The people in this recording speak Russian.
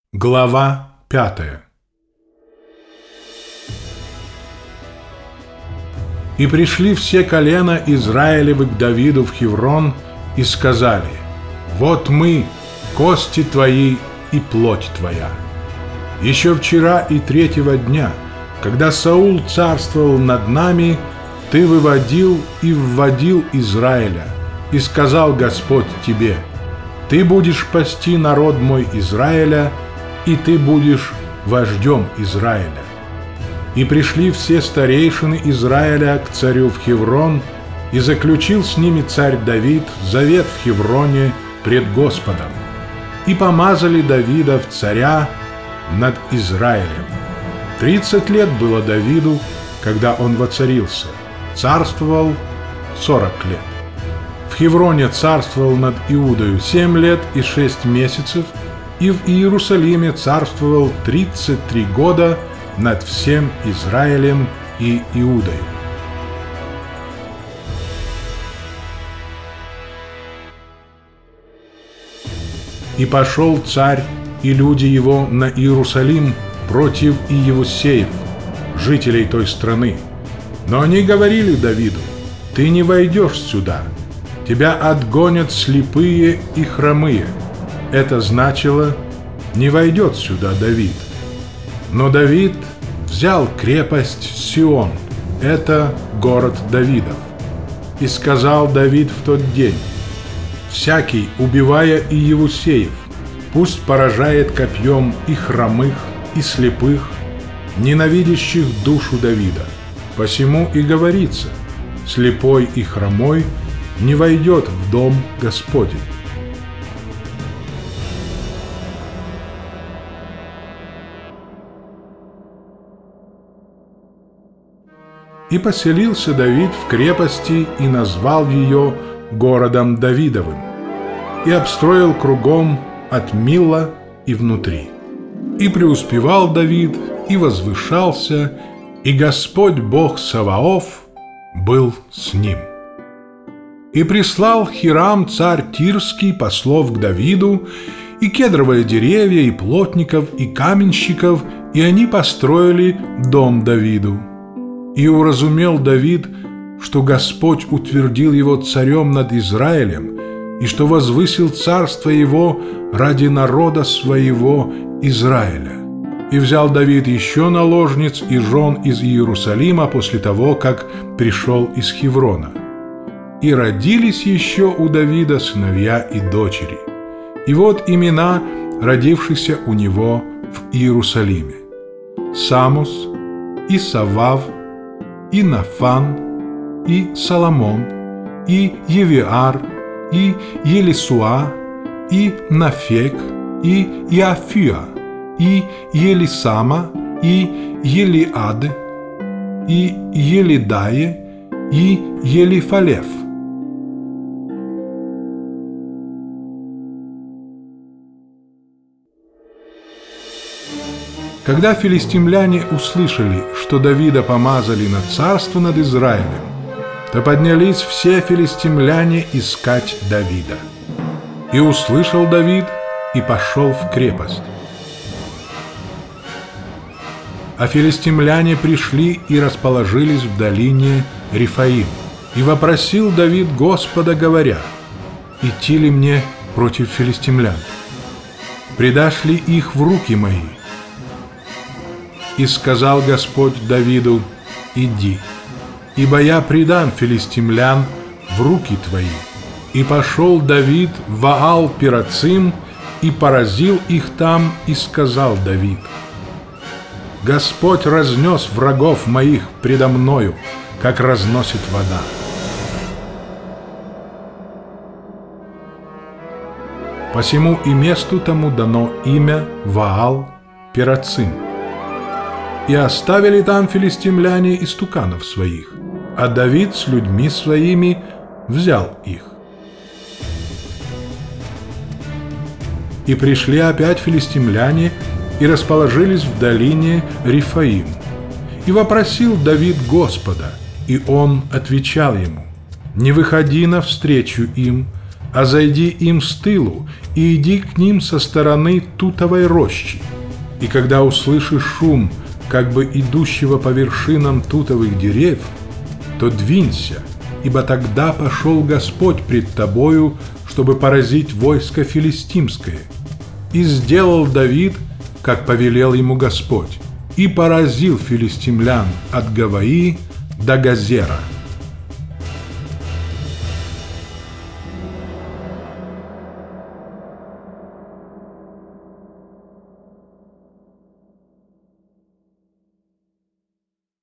Глава 5. И пришли все колена Израилевы к Давиду в Хеврон и сказали: «Вот мы, кости твои и плоть твоя. Еще вчера и третьего дня, когда Саул царствовал над нами, ты выводил и вводил Израиля, и сказал Господь тебе: ты будешь пасти народ мой Израиля, и ты будешь вождем Израиля». И пришли все старейшины Израиля к царю в Хеврон, и заключил с ними царь Давид завет в Хевроне пред Господом, и помазали Давида в царя над Израилем. 30 лет было Давиду, когда он воцарился, царствовал 40 лет. В Хевроне царствовал над Иудою 7 лет и 6 месяцев, и в Иерусалиме царствовал 33 года над всем Израилем и Иудой. И пошел царь и люди его на Иерусалим против Иевусеев, жителей той страны. Но они говорили Давиду: «Ты не войдешь сюда, тебя отгонят слепые и хромые». Это значило: «Не войдет сюда Давид». Но Давид взял крепость Сион, это город Давидов. И сказал Давид в тот день: «Всякий, убивая Иевусеев, пусть поражает копьем и хромых, и слепых, ненавидящих душу Давида. Посему и говорится: слепой и хромой не войдет в дом Господень». И поселился Давид в крепости и назвал ее городом Давидовым, и обстроил кругом от Милла и внутри. И преуспевал Давид, и возвышался, и Господь Бог Саваоф был с ним. И прислал Хирам царь Тирский послов к Давиду, и кедровые деревья, и плотников, и каменщиков, и они построили дом Давиду. И уразумел Давид, что Господь утвердил его царем над Израилем, и что возвысил царство его ради народа своего Израиля. И взял Давид еще наложниц и жен из Иерусалима после того, как пришел из Хеврона. И родились еще у Давида сыновья и дочери. И вот имена родившихся у него в Иерусалиме: Самус, и Савав, и Нафан, и Соломон, и Евиар, и Елисуа, и Нафек, и Иафия, и Елисама, и Елиад, и Елидае, и Елифалев. Когда филистимляне услышали, что Давида помазали на царство над Израилем, то поднялись все филистимляне искать Давида. И услышал Давид, и пошел в крепость. А филистимляне пришли и расположились в долине Рифаим. И вопросил Давид Господа, говоря: «Идти ли мне против филистимлян? Предашь ли их в руки мои?» И сказал Господь Давиду: «Иди, ибо я предам филистимлян в руки твои». И пошел Давид в Ваал-Пирацим и поразил их там, и сказал Давид: «Господь разнес врагов моих предо мною, как разносит вода». Посему и месту тому дано имя Ваал-Пирацим. И оставили там филистимляне истуканов своих, а Давид с людьми своими взял их. И пришли опять филистимляне и расположились в долине Рифаим. И вопросил Давид Господа, и он отвечал ему: «Не выходи навстречу им, а зайди им с тылу и иди к ним со стороны тутовой рощи. И когда услышишь шум, как бы идущего по вершинам тутовых дерев, то двинься, ибо тогда пошел Господь пред тобою, чтобы поразить войско филистимское. И сделал Давид, как повелел ему Господь, и поразил филистимлян от Гаваи до Газера.